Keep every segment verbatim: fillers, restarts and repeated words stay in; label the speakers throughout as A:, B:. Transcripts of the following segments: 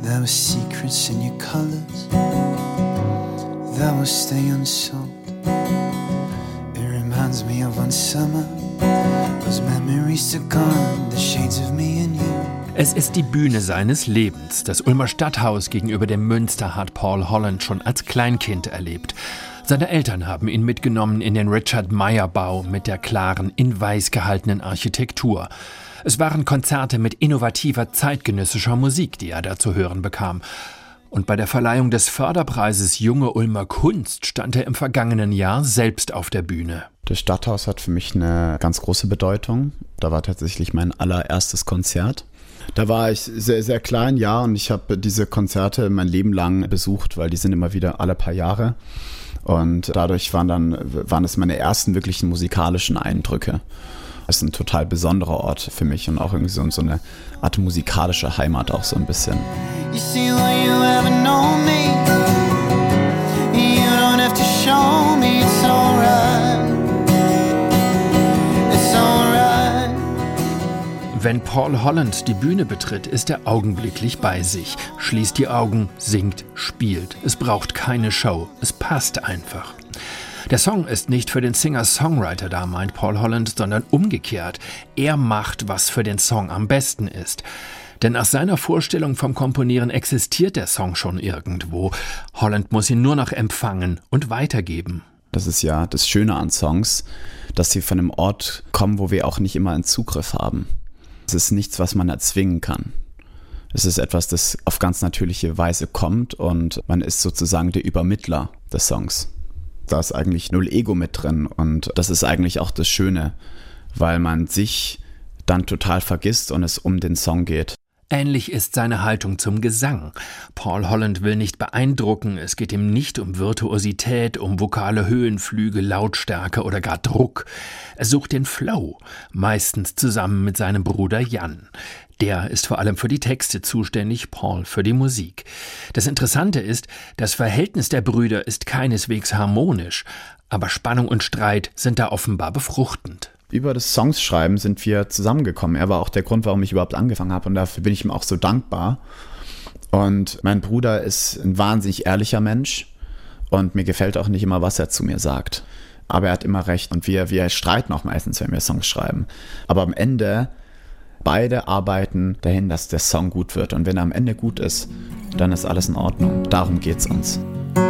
A: There were secrets in your colors that will stay unsolved. It reminds me of one summer, those memories are gone, the shades of me and you.
B: Es ist die Bühne seines Lebens. Das Ulmer Stadthaus gegenüber dem Münster hat Paul Holland schon als Kleinkind erlebt. Seine Eltern haben ihn mitgenommen in den Richard-Meyer-Bau mit der klaren, in weiß gehaltenen Architektur. Es waren Konzerte mit innovativer zeitgenössischer Musik, die er da zu hören bekam. Und bei der Verleihung des Förderpreises Junge Ulmer Kunst stand er im vergangenen Jahr selbst auf der Bühne.
C: Das Stadthaus hat für mich eine ganz große Bedeutung. Da war tatsächlich mein allererstes Konzert. Da war ich sehr, sehr klein, ja, und ich habe diese Konzerte mein Leben lang besucht, weil die sind immer wieder alle paar Jahre. Und dadurch waren dann waren es meine ersten wirklichen musikalischen Eindrücke. Es ist ein total besonderer Ort für mich und auch irgendwie so, so eine Art musikalische Heimat auch so ein bisschen.
A: You see what you ever know me. You don't have to show me, it's alright. It's alright.
B: Wenn Paul Holland die Bühne betritt, ist er augenblicklich bei sich. Schließt die Augen, singt, spielt. Es braucht keine Show. Es passt einfach. Der Song ist nicht für den Singer-Songwriter da, meint Paul Holland, sondern umgekehrt. Er macht, was für den Song am besten ist. Denn nach seiner Vorstellung vom Komponieren existiert der Song schon irgendwo. Holland muss ihn nur noch empfangen und weitergeben.
C: Das ist ja das Schöne an Songs, dass sie von einem Ort kommen, wo wir auch nicht immer einen Zugriff haben. Es ist nichts, was man erzwingen kann. Es ist etwas, das auf ganz natürliche Weise kommt und man ist sozusagen der Übermittler des Songs. Da ist eigentlich null Ego mit drin und das ist eigentlich auch das Schöne, weil man sich dann total vergisst und es um den Song geht.
B: Ähnlich ist seine Haltung zum Gesang. Paul Holland will nicht beeindrucken, es geht ihm nicht um Virtuosität, um vokale Höhenflüge, Lautstärke oder gar Druck. Er sucht den Flow, meistens zusammen mit seinem Bruder Jan. Der ist vor allem für die Texte zuständig, Paul für die Musik. Das Interessante ist, das Verhältnis der Brüder ist keineswegs harmonisch, aber Spannung und Streit sind da offenbar befruchtend.
C: Über das Songschreiben sind wir zusammengekommen. Er war auch der Grund, warum ich überhaupt angefangen habe und dafür bin ich ihm auch so dankbar. Und mein Bruder ist ein wahnsinnig ehrlicher Mensch und mir gefällt auch nicht immer, was er zu mir sagt. Aber er hat immer recht und wir, wir streiten auch meistens, wenn wir Songs schreiben. Aber am Ende, beide arbeiten dahin, dass der Song gut wird. Und wenn er am Ende gut ist, dann ist alles in Ordnung. Darum geht's uns.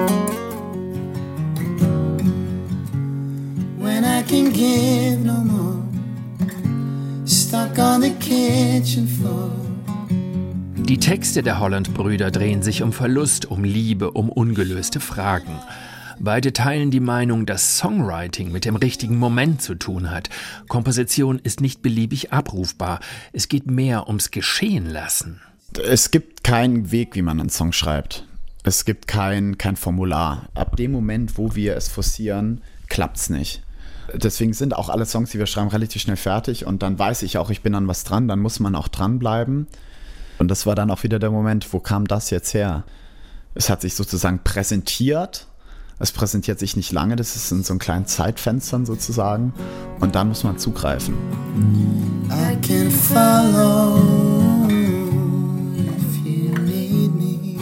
A: When I can give no more, stuck on the kitchen floor.
B: Die Texte der Holland-Brüder drehen sich um Verlust, um Liebe, um ungelöste Fragen. Beide teilen die Meinung, dass Songwriting mit dem richtigen Moment zu tun hat. Komposition ist nicht beliebig abrufbar. Es geht mehr ums Geschehen lassen.
C: Es gibt keinen Weg, wie man einen Song schreibt. Es gibt kein, kein Formular. Ab dem Moment, wo wir es forcieren, klappt's nicht. Deswegen sind auch alle Songs, die wir schreiben, relativ schnell fertig und dann weiß ich auch, ich bin an was dran, dann muss man auch dranbleiben. Und das war dann auch wieder der Moment, wo kam das jetzt her? Es hat sich sozusagen präsentiert, es präsentiert sich nicht lange, das ist in so einem kleinen Zeitfenstern sozusagen und dann muss man zugreifen.
A: I can follow if you need me,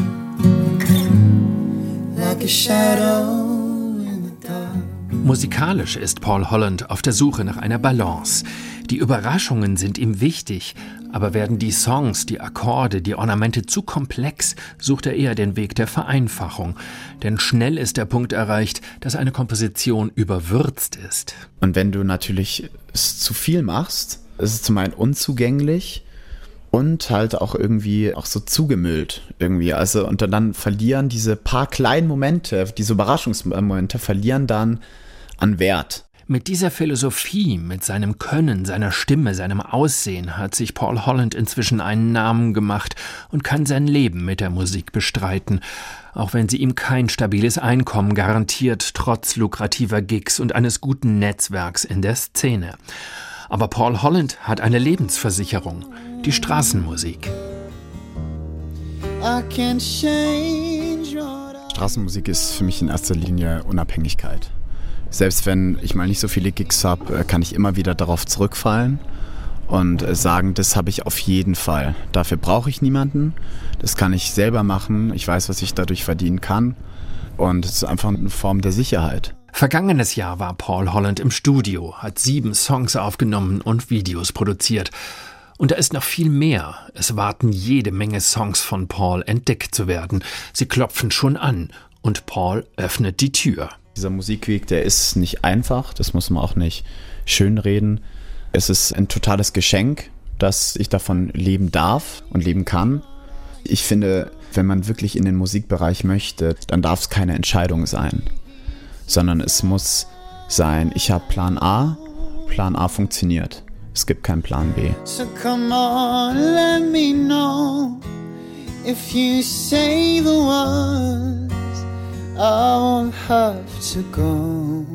A: like a shadow.
B: Musikalisch ist Paul Holland auf der Suche nach einer Balance. Die Überraschungen sind ihm wichtig, aber werden die Songs, die Akkorde, die Ornamente zu komplex, sucht er eher den Weg der Vereinfachung. Denn schnell ist der Punkt erreicht, dass eine Komposition überwürzt ist.
C: Und wenn du natürlich es zu viel machst, ist es zum einen unzugänglich und halt auch irgendwie auch so zugemüllt irgendwie. Also und dann verlieren diese paar kleinen Momente, diese Überraschungsmomente verlieren dann an Wert.
B: Mit dieser Philosophie, mit seinem Können, seiner Stimme, seinem Aussehen hat sich Paul Holland inzwischen einen Namen gemacht und kann sein Leben mit der Musik bestreiten, auch wenn sie ihm kein stabiles Einkommen garantiert, trotz lukrativer Gigs und eines guten Netzwerks in der Szene. Aber Paul Holland hat eine Lebensversicherung, die Straßenmusik.
C: Straßenmusik ist für mich in erster Linie Unabhängigkeit. Selbst wenn ich mal nicht so viele Gigs habe, kann ich immer wieder darauf zurückfallen und sagen, das habe ich auf jeden Fall. Dafür brauche ich niemanden. Das kann ich selber machen. Ich weiß, was ich dadurch verdienen kann. Und es ist einfach eine Form der Sicherheit.
B: Vergangenes Jahr war Paul Holland im Studio, hat sieben Songs aufgenommen und Videos produziert. Und da ist noch viel mehr. Es warten jede Menge Songs von Paul entdeckt zu werden. Sie klopfen schon an und Paul öffnet die Tür.
C: Dieser Musikweg, der ist nicht einfach, das muss man auch nicht schönreden. Es ist ein totales Geschenk, dass ich davon leben darf und leben kann. Ich finde, wenn man wirklich in den Musikbereich möchte, dann darf es keine Entscheidung sein, sondern es muss sein, ich habe Plan A, Plan A funktioniert. Es gibt keinen Plan B.
A: So come on, let me know if you say the words, I won't have to go.